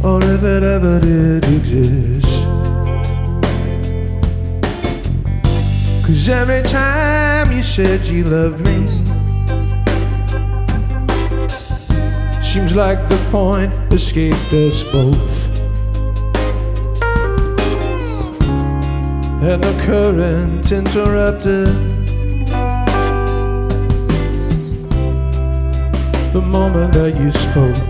or if it ever did exist. 'Cause every time you said you loved me, seems like the point escaped us both, and the current interrupted the moment that you spoke.